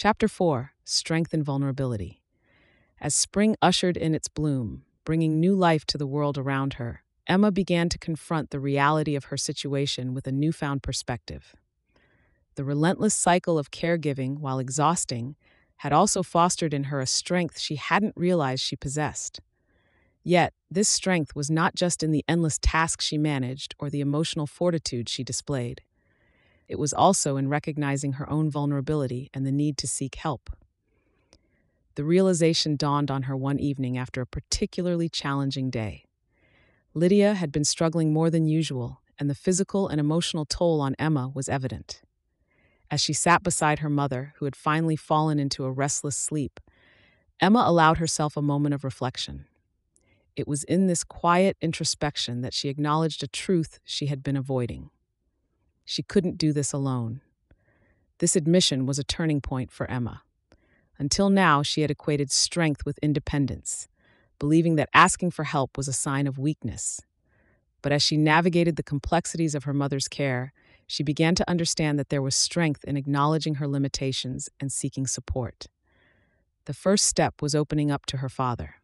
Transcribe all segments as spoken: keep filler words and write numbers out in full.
Chapter four: Strength and Vulnerability. As spring ushered in its bloom, bringing new life to the world around her, Emma began to confront the reality of her situation with a newfound perspective. The relentless cycle of caregiving, while exhausting, had also fostered in her a strength she hadn't realized she possessed. Yet, this strength was not just in the endless tasks she managed or the emotional fortitude she displayed. It was also in recognizing her own vulnerability and the need to seek help. The realization dawned on her one evening after a particularly challenging day. Lydia had been struggling more than usual, and the physical and emotional toll on Emma was evident. As she sat beside her mother, who had finally fallen into a restless sleep, Emma allowed herself a moment of reflection. It was in this quiet introspection that she acknowledged a truth she had been avoiding. She couldn't do this alone. This admission was a turning point for Emma. Until now, she had equated strength with independence, believing that asking for help was a sign of weakness. But as she navigated the complexities of her mother's care, she began to understand that there was strength in acknowledging her limitations and seeking support. The first step was opening up to her father.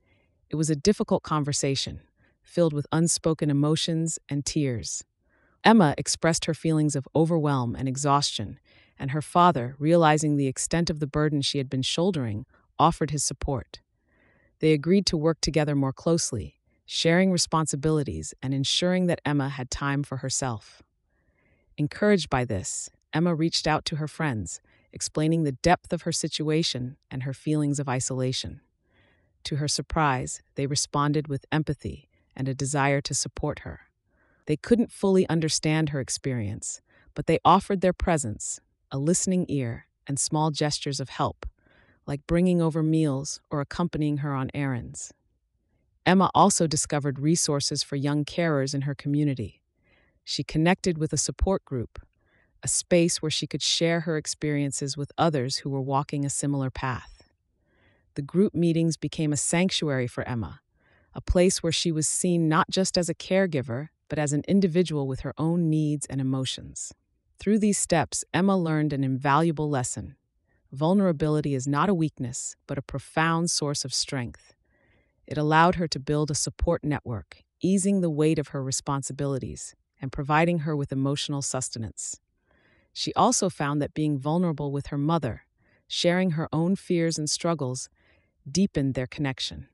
It was a difficult conversation, filled with unspoken emotions and tears. Emma expressed her feelings of overwhelm and exhaustion, and her father, realizing the extent of the burden she had been shouldering, offered his support. They agreed to work together more closely, sharing responsibilities and ensuring that Emma had time for herself. Encouraged by this, Emma reached out to her friends, explaining the depth of her situation and her feelings of isolation. To her surprise, they responded with empathy and a desire to support her. They couldn't fully understand her experience, but they offered their presence, a listening ear, and small gestures of help, like bringing over meals or accompanying her on errands. Emma also discovered resources for young carers in her community. She connected with a support group, a space where she could share her experiences with others who were walking a similar path. The group meetings became a sanctuary for Emma, a place where she was seen not just as a caregiver, but as an individual with her own needs and emotions. Through these steps, Emma learned an invaluable lesson. Vulnerability is not a weakness, but a profound source of strength. It allowed her to build a support network, easing the weight of her responsibilities and providing her with emotional sustenance. She also found that being vulnerable with her mother, sharing her own fears and struggles, deepened their connection.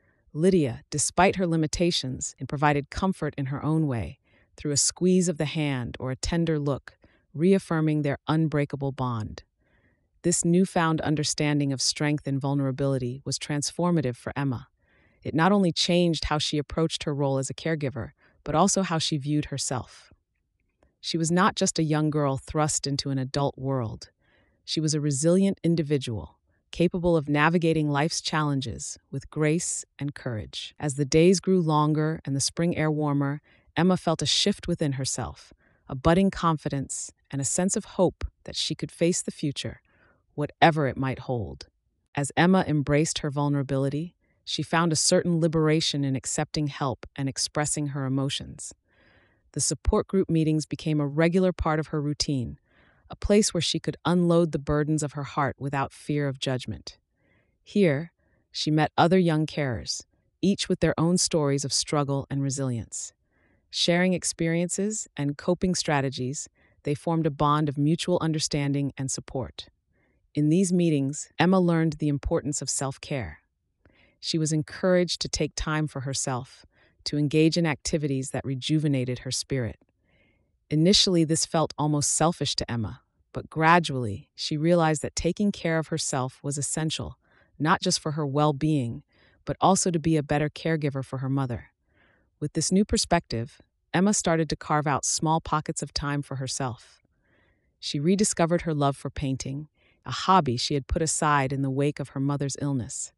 Lydia, despite her limitations, provided comfort in her own way, through a squeeze of the hand or a tender look, reaffirming their unbreakable bond. This newfound understanding of strength and vulnerability was transformative for Emma. It not only changed how she approached her role as a caregiver, but also how she viewed herself. She was not just a young girl thrust into an adult world. She was a resilient individual, capable of navigating life's challenges with grace and courage. As the days grew longer and the spring air warmer, Emma felt a shift within herself, a budding confidence and a sense of hope that she could face the future, whatever it might hold. As Emma embraced her vulnerability, she found a certain liberation in accepting help and expressing her emotions. The support group meetings became a regular part of her routine, a place where she could unload the burdens of her heart without fear of judgment. Here, she met other young carers, each with their own stories of struggle and resilience. Sharing experiences and coping strategies, they formed a bond of mutual understanding and support. In these meetings, Emma learned the importance of self-care. She was encouraged to take time for herself, to engage in activities that rejuvenated her spirit. Initially, this felt almost selfish to Emma, but gradually, she realized that taking care of herself was essential, not just for her well-being, but also to be a better caregiver for her mother. With this new perspective, Emma started to carve out small pockets of time for herself. She rediscovered her love for painting, a hobby she had put aside in the wake of her mother's illness.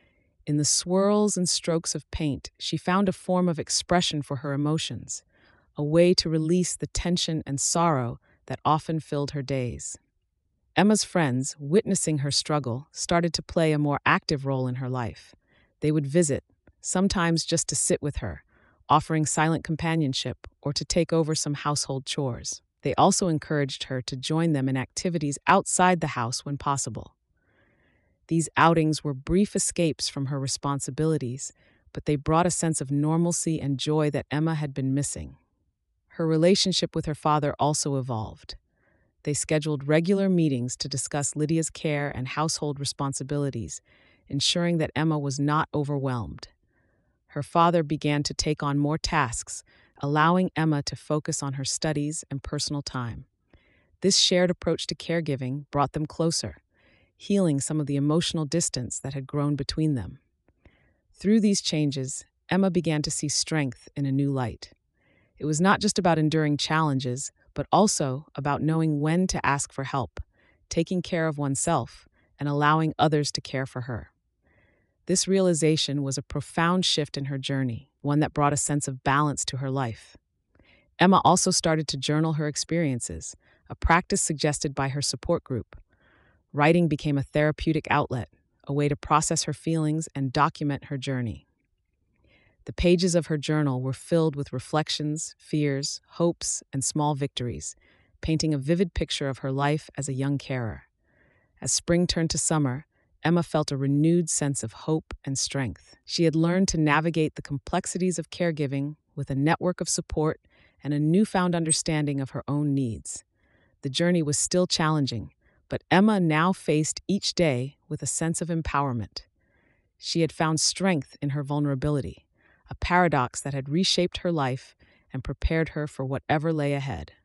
In the swirls and strokes of paint, she found a form of expression for her emotions, a way to release the tension and sorrow that often filled her days. Emma's friends, witnessing her struggle, started to play a more active role in her life. They would visit, sometimes just to sit with her, offering silent companionship or to take over some household chores. They also encouraged her to join them in activities outside the house when possible. These outings were brief escapes from her responsibilities, but they brought a sense of normalcy and joy that Emma had been missing. Her relationship with her father also evolved. They scheduled regular meetings to discuss Lydia's care and household responsibilities, ensuring that Emma was not overwhelmed. Her father began to take on more tasks, allowing Emma to focus on her studies and personal time. This shared approach to caregiving brought them closer, healing some of the emotional distance that had grown between them. Through these changes, Emma began to see strength in a new light. It was not just about enduring challenges, but also about knowing when to ask for help, taking care of oneself, and allowing others to care for her. This realization was a profound shift in her journey, one that brought a sense of balance to her life. Emma also started to journal her experiences, a practice suggested by her support group. Writing became a therapeutic outlet, a way to process her feelings and document her journey. The pages of her journal were filled with reflections, fears, hopes, and small victories, painting a vivid picture of her life as a young carer. As spring turned to summer, Emma felt a renewed sense of hope and strength. She had learned to navigate the complexities of caregiving with a network of support and a newfound understanding of her own needs. The journey was still challenging, but Emma now faced each day with a sense of empowerment. She had found strength in her vulnerability, a paradox that had reshaped her life and prepared her for whatever lay ahead.